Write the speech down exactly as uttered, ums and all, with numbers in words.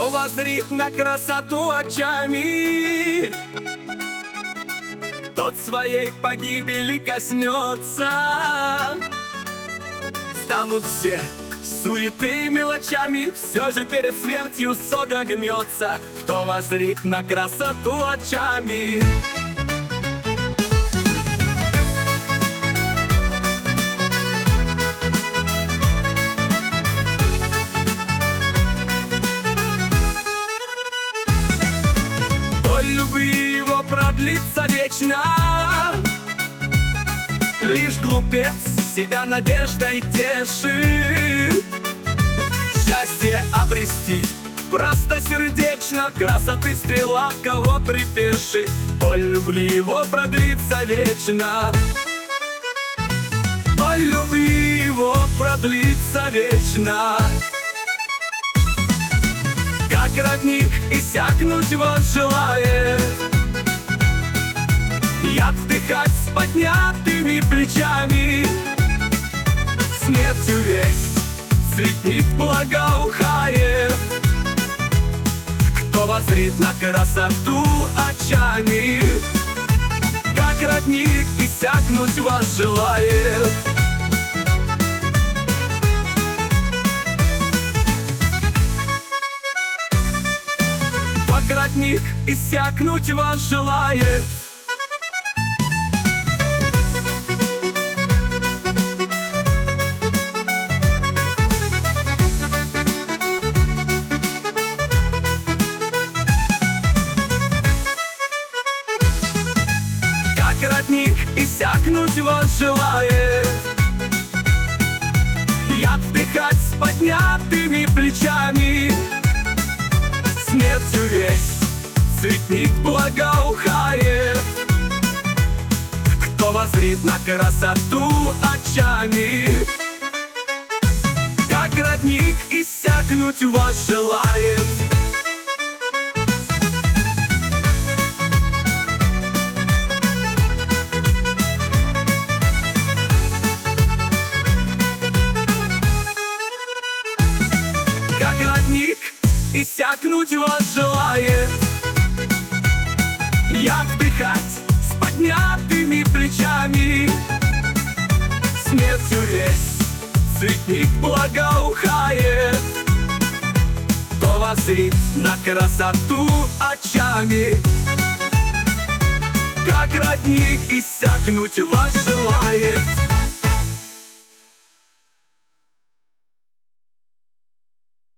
Кто воззрит на красоту очами, тот своей погибели коснется. Станут все суеты мелочами, все же перед смертью содрогнется. Кто воззрит на красоту очами. Любви его продлится вечно. Лишь глупец себя надеждой тешит. Счастье обрести простосердечно, красоты стрела кого припешит. Боль любви его продлится вечно. Боль любви его продлится вечно. Как родник иссякнуть возжелает, яд вдыхать с поднятыми плечами. Смертью весь цветник благоухает. Кто воззрит на красоту очами, как родник иссякнуть возжелает. Родник иссякнуть вас желает. Как родник иссякнуть вас желает, яд вдыхать с поднятыми плечами. Смертью весь цветник благоухает. Кто воззрит на красоту очами, как родник иссякнуть вас желает. Как родник иссякнуть вас желает, яд вдыхать с поднятыми плечами. Смертью весь цветник благоухает. Кто воззрит на красоту очами, как родник иссякнуть вас желает.